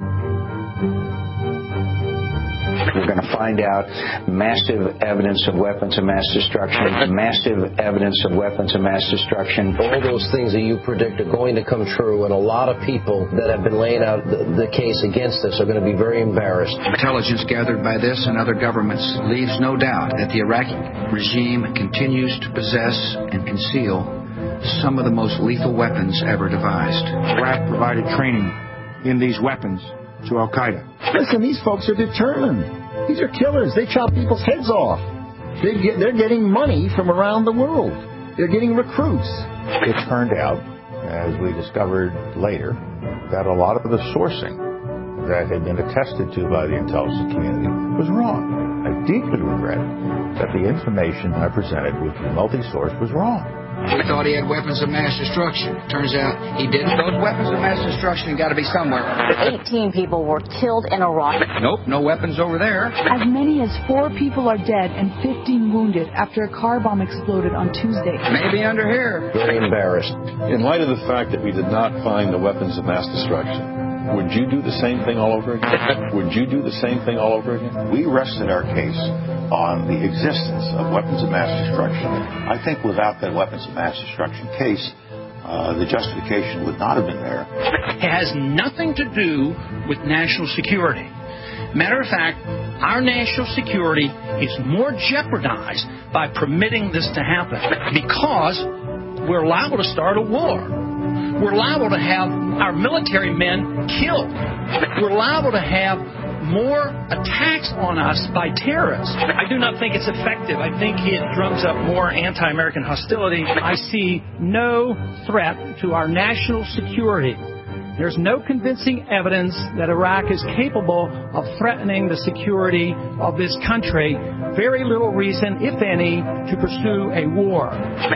We're going to find out massive evidence of weapons of mass destruction, massive evidence of weapons of mass destruction. All those things that you predict are going to come true, and a lot of people that have been laying out the, the case against this are going to be very embarrassed. Intelligence gathered by this and other governments leaves no doubt that the Iraqi regime continues to possess and conceal some of the most lethal weapons ever devised. Iraq provided training in these weapons to Al-Qaeda. Listen, these folks are determined. These are killers. They chop people's heads off. They get, they're getting money from around the world. They're getting recruits. It turned out, as we discovered later, that a lot of the sourcing that had been attested to by the intelligence community was wrong. I deeply regret that the information I presented, which was multi-source, was wrong. We thought he had weapons of mass destruction. Turns out he didn't. Those weapons of mass destruction got to be somewhere. eighteen people were killed in Iraq. Nope, no weapons over there. As many as four people are dead and fifteen wounded after a car bomb exploded on Tuesday. Maybe under here. Very embarrassed. In light of the fact that we did not find the weapons of mass destruction, would you do the same thing all over again? Would you do the same thing all over again? We rested our case on the existence of weapons of mass destruction. I think without that weapons of mass destruction case, uh, the justification would not have been there. It has nothing to do with national security. Matter of fact, our national security is more jeopardized by permitting this to happen because we're liable to start a war. We're liable to have our military men killed. We're liable to have more attacks on us by terrorists. I do not think it's effective. I think it drums up more anti-American hostility. I see no threat to our national security. There's no convincing evidence that Iraq is capable of threatening the security of this country. Very little reason, if any, to pursue a war.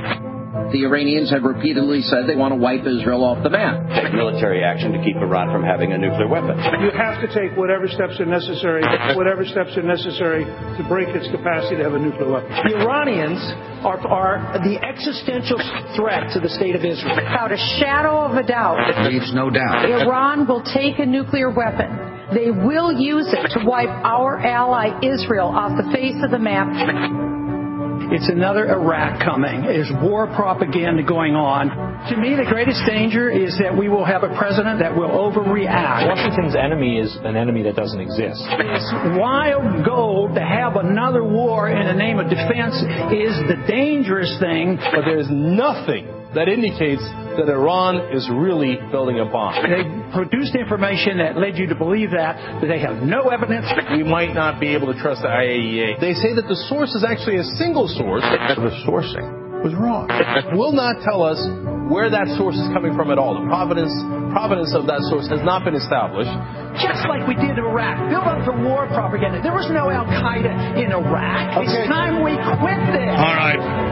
The Iranians have repeatedly said they want to wipe Israel off the map. Take military action to keep Iran from having a nuclear weapon. You have to take whatever steps are necessary, whatever steps are necessary to break its capacity to have a nuclear weapon. The Iranians are, are the existential threat to the state of Israel. Without a shadow of a doubt, it leaves no doubt. Iran will take a nuclear weapon. They will use it to wipe our ally Israel off the face of the map. it's another Iraq coming. There's war propaganda going on. To me, the greatest danger is that we will have a president that will overreact. Washington's enemy is an enemy that doesn't exist. This wild goal to have another war in the name of defense is the dangerous thing. But there's nothing that indicates that Iran is really building a bomb. They produced information that led you to believe that, but they have no evidence. We might not be able to trust the I A E A. They say that the source is actually a single source. The sourcing was wrong. Will not tell us where that source is coming from at all. The provenance, provenance of that source has not been established. Just like we did in Iraq. Build up for war propaganda. There was no Al-Qaeda in Iraq. Okay. It's time we quit this. All right.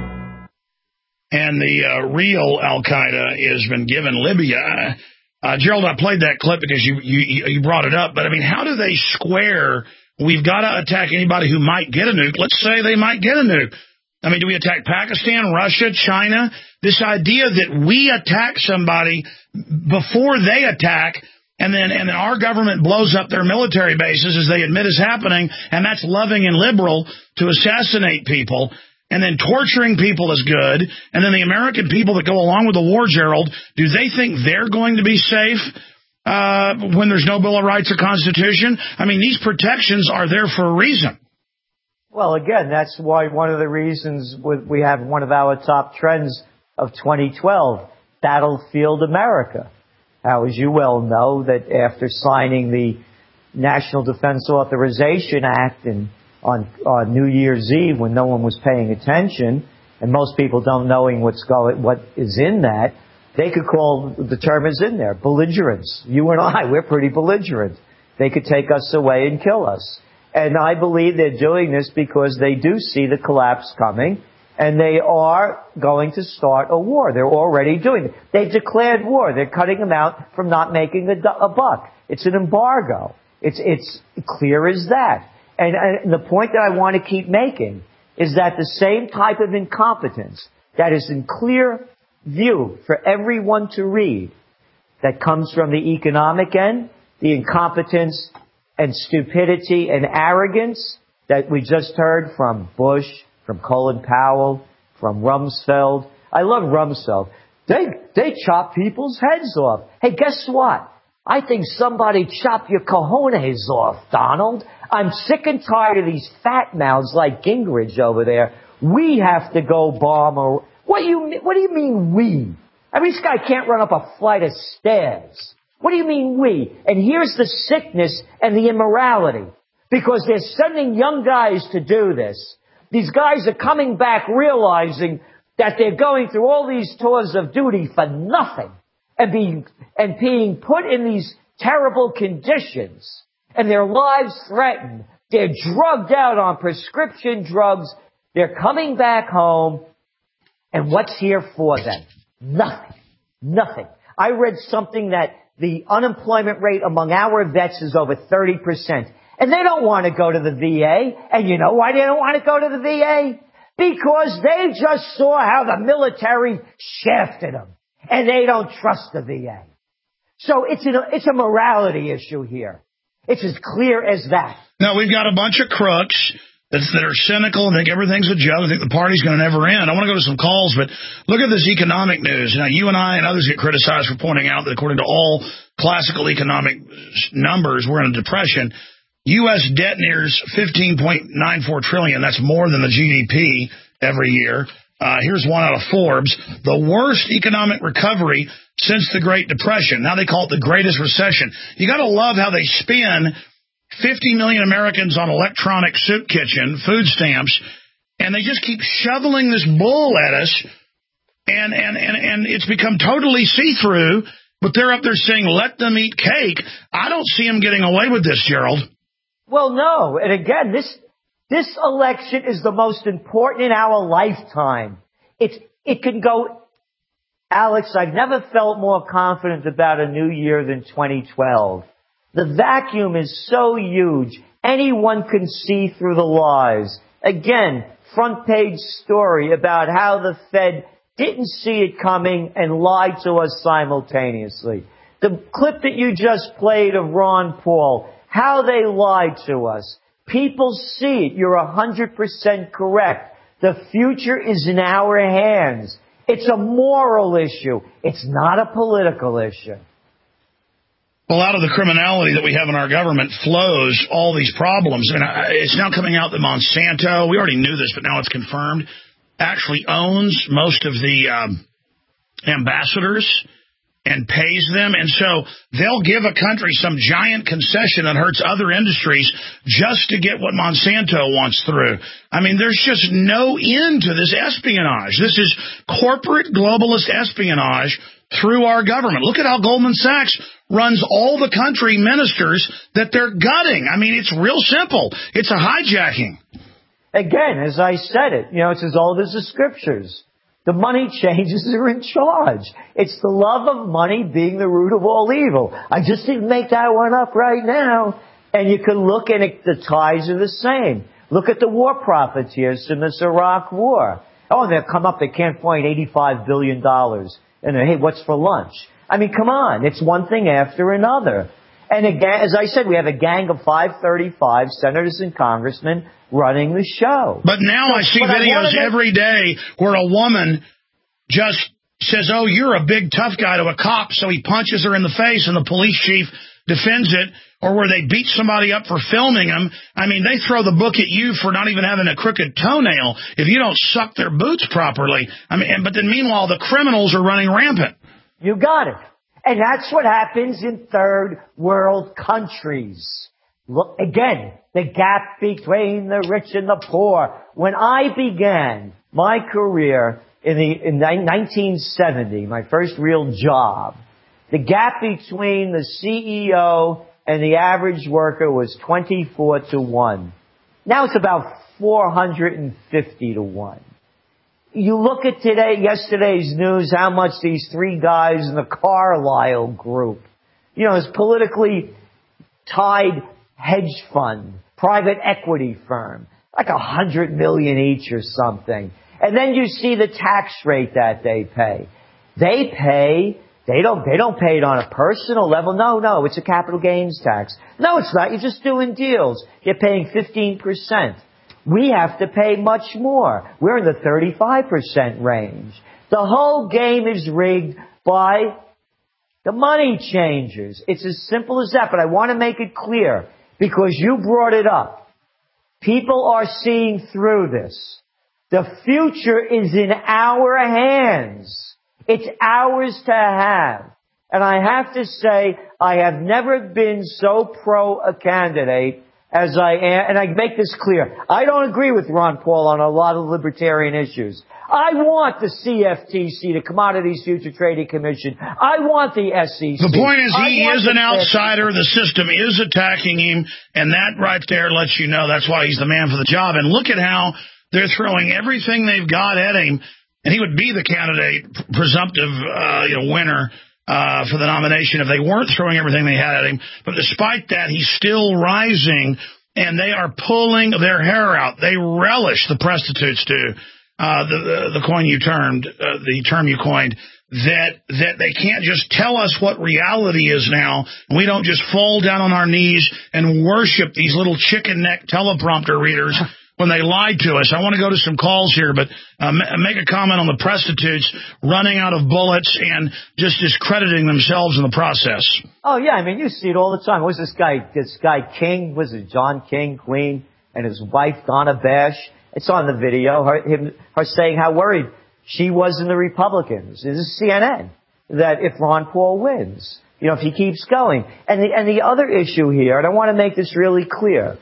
And the uh, real Al-Qaeda has been given Libya. Uh, Gerald, I played that clip because you, you you brought it up. But, I mean, how do they square, we've got to attack anybody who might get a nuke. Let's say they might get a nuke. I mean, do we attack Pakistan, Russia, China? This idea that we attack somebody before they attack, and then and then our government blows up their military bases, as they admit is happening, and that's loving and liberal to assassinate people. And then torturing people is good. And then the American people that go along with the war, Gerald, do they think they're going to be safe uh, when there's no Bill of Rights or Constitution? I mean, these protections are there for a reason. Well, again, that's why one of the reasons we have one of our top trends of twenty twelve, Battlefield America. How, as you well know, that after signing the National Defense Authorization Act and on, on New Year's Eve, when no one was paying attention, and most people don't knowing what's going, what is in that, they could call, the term is in there, belligerents. You and I, we're pretty belligerent. They could take us away and kill us. And I believe they're doing this because they do see the collapse coming, and they are going to start a war. They're already doing it. They've declared war. They're cutting them out from not making a, a buck. It's an embargo. It's, it's clear as that. And, and the point that I want to keep making is that the same type of incompetence that is in clear view for everyone to read, that comes from the economic end, the incompetence and stupidity and arrogance that we just heard from Bush, from Colin Powell, from Rumsfeld. I love Rumsfeld. They, they chop people's heads off. Hey, guess what? I think somebody chop your cojones off, Donald. I'm sick and tired of these fat mouths like Gingrich over there. We have to go bomb a... What do you, what do you mean we? I mean, this guy can't run up a flight of stairs. What do you mean we? And here's the sickness and the immorality. Because they're sending young guys to do this. These guys are coming back realizing that they're going through all these tours of duty for nothing. And being, and being put in these terrible conditions. And their lives threatened. They're drugged out on prescription drugs. They're coming back home. And what's here for them? Nothing. Nothing. I read something that the unemployment rate among our vets is over thirty percent. And they don't want to go to the V A. And you know why they don't want to go to the V A? Because they just saw how the military shafted them. And they don't trust the V A. So it's, an, it's a morality issue here. It's as clear as that. Now, we've got a bunch of crooks that, that are cynical and think everything's a joke, think the party's going to never end. I want to go to some calls, but look at this economic news. Now, you and I and others get criticized for pointing out that according to all classical economic numbers, we're in a depression. U S debt nears fifteen point nine four trillion dollars. That's more than the G D P every year. Uh, here's one out of Forbes. The worst economic recovery since the Great Depression. Now they call it the greatest recession. You got to love how they spin fifty million Americans on electronic soup kitchen, food stamps, and they just keep shoveling this bull at us, and, and, and, and it's become totally see-through, but they're up there saying, let them eat cake. I don't see them getting away with this, Gerald. Well, no. And again, this this election is the most important in our lifetime. It's, it can go... Alex, I've never felt more confident about a new year than twenty twelve. The vacuum is so huge, anyone can see through the lies. Again, front page story about how the Fed didn't see it coming and lied to us simultaneously. The clip that you just played of Ron Paul, how they lied to us. People see it. You're one hundred percent correct. The future is in our hands. It's a moral issue. It's not a political issue. Well, out of the criminality that we have in our government flows all these problems. And it's now coming out that Monsanto, we already knew this, but now it's confirmed, actually owns most of the um, ambassadors and pays them. And so they'll give a country some giant concession that hurts other industries just to get what Monsanto wants through. I mean, there's just no end to this espionage. This is corporate globalist espionage through our government. Look at how Goldman Sachs runs all the country ministers that they're gutting. I mean, it's real simple. It's a hijacking. Again, as I said it, you know, it's as old as the scriptures. The money changers are in charge. It's the love of money being the root of all evil. I just didn't make that one up right now. And you can look and it, the ties are the same. Look at the war profiteers in this Iraq war. Oh, and they'll come up, they can't find eighty-five billion dollars. And hey, what's for lunch? I mean, come on. It's one thing after another. And again, as I said, we have a gang of five thirty-five senators and congressmen running the show. But now so, I see videos I make... every day where a woman just says, oh, you're a big tough guy to a cop, so he punches her in the face and the police chief defends it, or where they beat somebody up for filming them. I mean, they throw the book at you for not even having a crooked toenail if you don't suck their boots properly. I mean, but then meanwhile, the criminals are running rampant. You got it. And that's what happens in third world countries. Look, again, the gap between the rich and the poor. When I began my career in the in nineteen seventy, my first real job, the gap between the C E O and the average worker was twenty-four to one. Now it's about four hundred fifty to one. You look at today, yesterday's news, how much these three guys in the Carlyle Group, you know, this politically tied hedge fund, private equity firm, like a hundred million each or something. And then you see the tax rate that they pay. They pay, they don't, they don't pay it on a personal level. No, no, it's a capital gains tax. No, it's not. You're just doing deals. You're paying fifteen percent. We have to pay much more. We're in the thirty-five percent range. The whole game is rigged by the money changers. It's as simple as that, but I want to make it clear because you brought it up. People are seeing through this. The future is in our hands. It's ours to have. And I have to say, I have never been so pro a candidate as I am, and I make this clear. I don't agree with Ron Paul on a lot of libertarian issues. I want the C F T C, the Commodities Future Trading Commission. I want the S E C. The point is he is an outsider. The system is attacking him, and that right there lets you know that's why he's the man for the job. And look at how they're throwing everything they've got at him, and he would be the candidate, presumptive uh, you know, winner Uh, for the nomination if they weren't throwing everything they had at him. But despite that, he's still rising, and they are pulling their hair out. They relish, the prostitutes do, uh, the, the, the coin you termed, uh, the term you coined, that, that they can't just tell us what reality is now. We don't just fall down on our knees and worship these little chicken neck teleprompter readers when they lied to us. I want to go to some calls here, but uh, make a comment on the prostitutes running out of bullets and just discrediting themselves in the process. Oh, yeah. I mean, you see it all the time. What was this guy, this guy King, was it John King, Queen, and his wife, Donna Bash? It's on the video, her, him, her saying how worried she was in the Republicans. This is C N N, that if Ron Paul wins, you know, if he keeps going. And the, and the other issue here, and I want to make this really clear,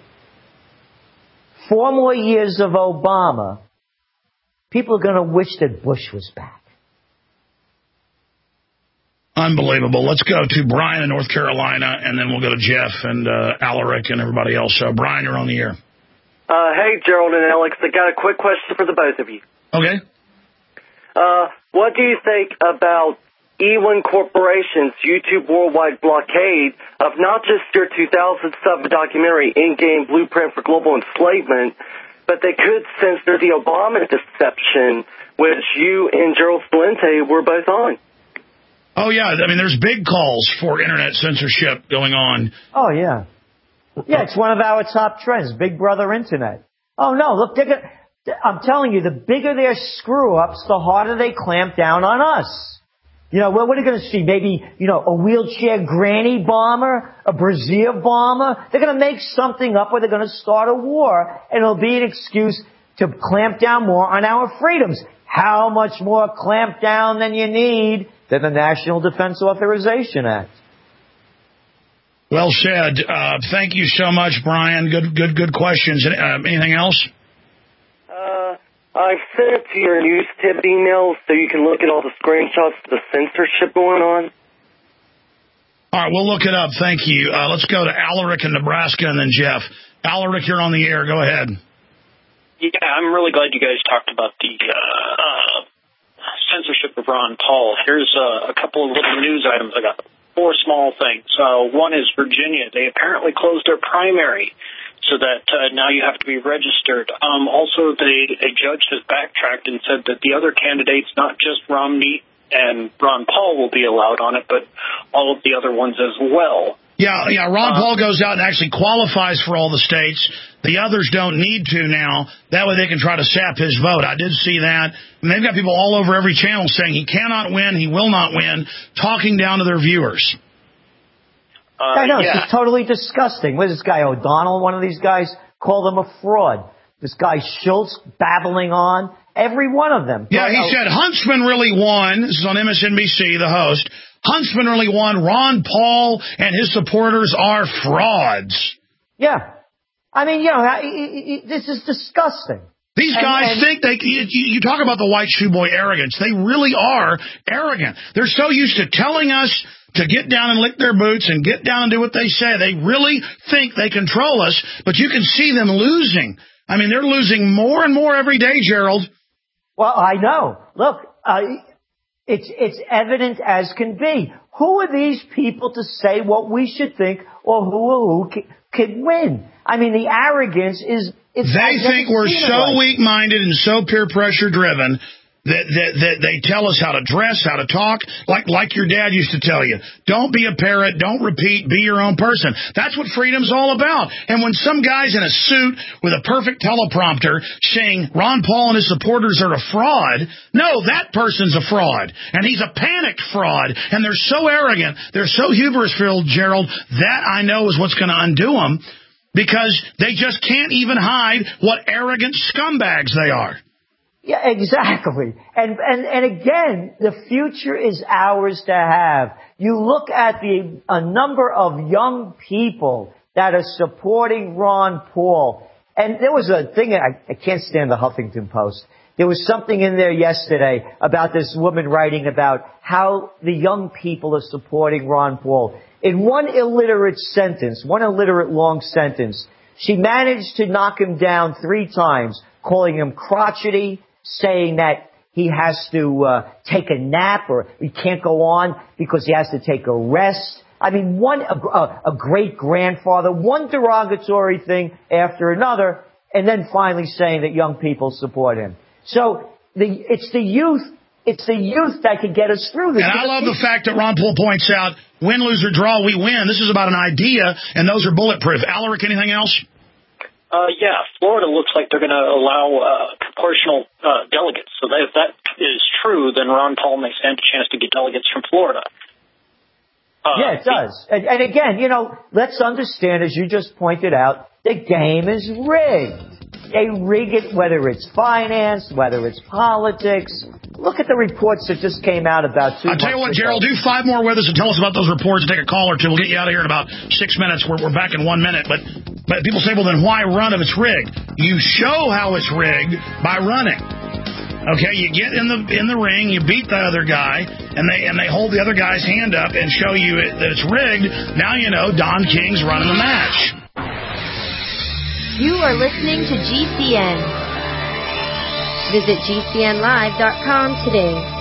four more years of Obama, people are going to wish that Bush was back. Unbelievable. Let's go to Brian in North Carolina, and then we'll go to Jeff and uh, Alaric and everybody else. So, Brian, you're on the air. Uh, hey, Gerald and Alex. I got a quick question for the both of you. Okay. Uh, what do you think about E one Corporation's YouTube worldwide blockade of not just your two thousand seven documentary, In-Game Blueprint for Global Enslavement, but they could censor the Obama deception, which you and Gerald Celente were both on? Oh, yeah. I mean, there's big calls for internet censorship going on. Oh, yeah. Yeah, it's one of our top trends, Big Brother Internet. Oh, no, look, they're gonna, I'm telling you, the bigger their screw-ups, the harder they clamp down on us. You know, what, what are they going to see? Maybe, you know, a wheelchair granny bomber, a brassiere bomber. They're going to make something up where they're going to start a war, and it'll be an excuse to clamp down more on our freedoms. How much more clamp down than you need than the National Defense Authorization Act? Well said. Uh, thank you so much, Brian. Good, good, good questions. Uh, anything else? Uh, I sent it to your news tip email so you can look at all the screenshots of the censorship going on. All right, we'll look it up. Thank you. Uh, let's go to Alaric in Nebraska and then Jeff. Alaric, you're on the air. Go ahead. Yeah, I'm really glad you guys talked about the uh, censorship of Ron Paul. Here's uh, a couple of little news items I got. Four small things. Uh, one is Virginia. They apparently closed their primary so that uh, now you have to be registered. Um, also, they, a judge has backtracked and said that the other candidates, not just Romney and Ron Paul, will be allowed on it, but all of the other ones as well. Yeah, yeah. Ron uh, Paul goes out and actually qualifies for all the states. The others don't need to now. That way they can try to sap his vote. I did see that. And they've got people all over every channel saying he cannot win, he will not win, talking down to their viewers. Uh, I know, yeah. it's totally disgusting. What is this guy, O'Donnell, one of these guys, called him a fraud. This guy Schultz babbling on. Every one of them. Yeah, he said Huntsman really won. This is on M S N B C, the host. Huntsman really won. Ron Paul and his supporters are frauds. Yeah. I mean, you know, this is disgusting. These guys and, and, think they, you, you talk about the white shoe boy arrogance. They really are arrogant. They're so used to telling us to get down and lick their boots and get down and do what they say. They really think they control us, but you can see them losing. I mean, they're losing more and more every day, Gerald. Well, I know. Look, uh, it's, it's evident as can be. Who are these people to say what we should think or who or who can, can win? I mean, the arrogance is... It's they think we're so weak-minded and so peer pressure driven that, that that they tell us how to dress, how to talk, like like your dad used to tell you. Don't be a parrot. Don't repeat. Be your own person. That's what freedom's all about. And when some guy's in a suit with a perfect teleprompter saying Ron Paul and his supporters are a fraud, no, that person's a fraud. And he's a panicked fraud. And they're so arrogant, they're so hubris-filled, Gerald, that I know is what's going to undo them. Because they just can't even hide what arrogant scumbags they are. Yeah, exactly. And, and, and again, the future is ours to have. You look at the, a number of young people that are supporting Ron Paul. And there was a thing, I, I can't stand the Huffington Post. There was something in there yesterday about this woman writing about how the young people are supporting Ron Paul. In one illiterate sentence, one illiterate long sentence, she managed to knock him down three times, calling him crotchety, saying that he has to uh, take a nap or he can't go on because he has to take a rest. I mean, one a, a great-grandfather, one derogatory thing after another, and then finally saying that young people support him. So the, it's the youth. It's the youth that can get us through this. And I love the fact that Ron Paul points out, win, lose, or draw, we win. This is about an idea, and those are bulletproof. Alaric, anything else? Uh, yeah, Florida looks like they're going to allow uh, proportional uh, delegates. So if that is true, then Ron Paul may stand a chance to get delegates from Florida. Uh, yeah, it does. And, and again, you know, let's understand, as you just pointed out, the game is rigged. They rig it, whether it's finance, whether it's politics. Look at the reports that just came out about two I'll tell you what, ago. Gerald, do five more with us and tell us about those reports and take a call or two. We'll get you out of here in about six minutes. We're, we're back in one minute. But, but people say, well, then why run if it's rigged? You show how it's rigged by running. Okay, you get in the in the ring, you beat the other guy, and they and they hold the other guy's hand up and show you it, that it's rigged. Now you know Don King's running the match. You are listening to G C N. Visit G C N live dot com today.